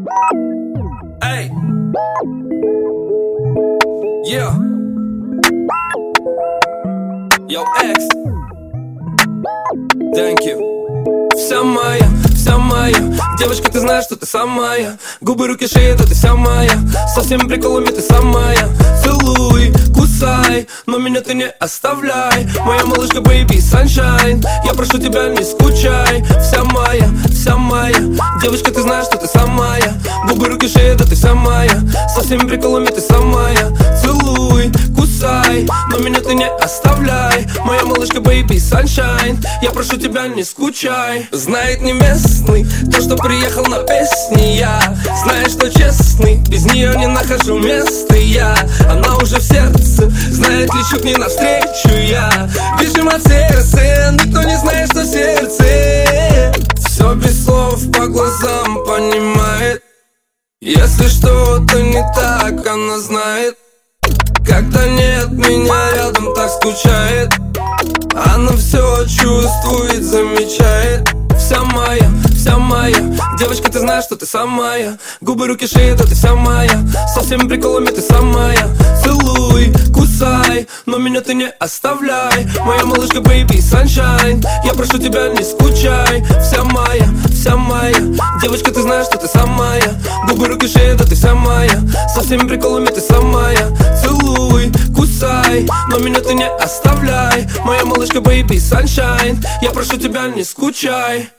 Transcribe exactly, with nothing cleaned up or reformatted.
Эй! Yeah! Yo, X! Thank you! Вся моя, вся моя девочка, ты знаешь, что ты самая. Губы, руки, шея, да ты вся моя. Со всеми приколами ты самая. Целуй, кусай, но меня ты не оставляй. Моя малышка, baby, sunshine. Я прошу тебя, не скучай. Вся моя, вся моя девочка, ты знаешь, что ты самая. Губы, руки, шея, да ты вся моя. Со всеми приколами ты самая. Целуй, кусай, но меня ты не оставляй. Моя малышка, baby, sunshine. Я прошу тебя, не скучай. Знает не местный, то, что приехал на песни я. Знаешь, что честный, без нее не нахожу места я. Она уже в сердце, знает, лечу к ней навстречу я. Бежим от сердца, никто не знает, что в сердце. Все без слов, по глазам понимает. Если что-то не так, она знает. Когда нет меня рядом, так скучает. Она все чувствует, замечает. Вся моя, вся моя девочка, ты знаешь, что ты самая. Губы, руки, шея, да ты вся моя. Со всеми приколами ты самая. Целуй, кусай, но меня ты не оставляй. Моя малышка, baby, sunshine. Я прошу тебя, не скучай. Вся моя, вся моя девочка, ты знаешь, что ты самая. Губы, руки, шея, да ты вся моя. Со всеми приколами ты самая. Целуй, кусай, но меня ты не оставляй. Моя малышка, baby, sunshine. Я прошу тебя, не скучай.